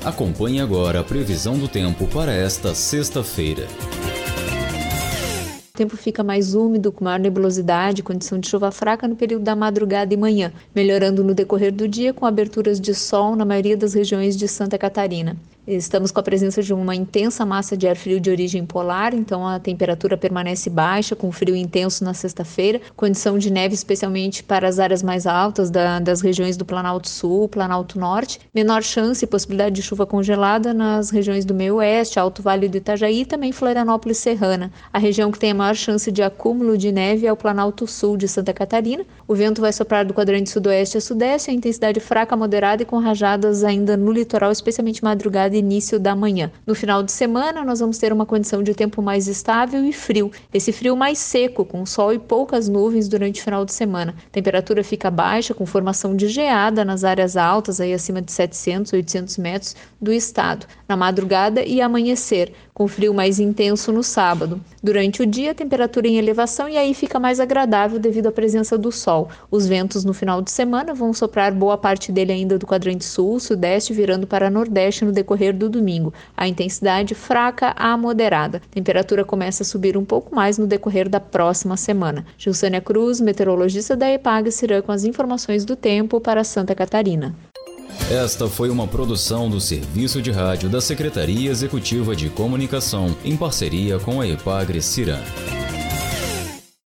Acompanhe agora a previsão do tempo para esta sexta-feira. O tempo fica mais úmido, com maior nebulosidade, condição de chuva fraca no período da madrugada e manhã, melhorando no decorrer do dia com aberturas de sol na maioria das regiões de Santa Catarina. Estamos com a presença de uma intensa massa de ar frio de origem polar, então a temperatura permanece baixa, com frio intenso na sexta-feira, condição de neve especialmente para as áreas mais altas das regiões do Planalto Sul, Planalto Norte, menor chance e possibilidade de chuva congelada nas regiões do meio oeste, Alto Vale do Itajaí e também Florianópolis Serrana. A região que tem a maior chance de acúmulo de neve é o Planalto Sul de Santa Catarina. O vento vai soprar do quadrante sudoeste a sudeste, a intensidade fraca, moderada e com rajadas ainda no litoral, especialmente madrugada e início da manhã. No final de semana, nós vamos ter uma condição de tempo mais estável e frio. Esse frio mais seco, com sol e poucas nuvens durante o final de semana. A temperatura fica baixa, com formação de geada nas áreas altas, aí acima de 700, 800 metros do estado. Na madrugada e amanhecer, com frio mais intenso no sábado. Durante o dia, a temperatura em elevação e aí fica mais agradável devido à presença do sol. Os ventos no final de semana vão soprar boa parte dele ainda do quadrante sul, sudeste, virando para nordeste no decorrer do domingo. A intensidade fraca a moderada. A temperatura começa a subir um pouco mais no decorrer da próxima semana. Gilsânia Cruz, meteorologista da EPAG-CIRAM, com as informações do tempo para Santa Catarina. Esta foi uma produção do Serviço de Rádio da Secretaria Executiva de Comunicação, em parceria com a EPAG-CIRAM.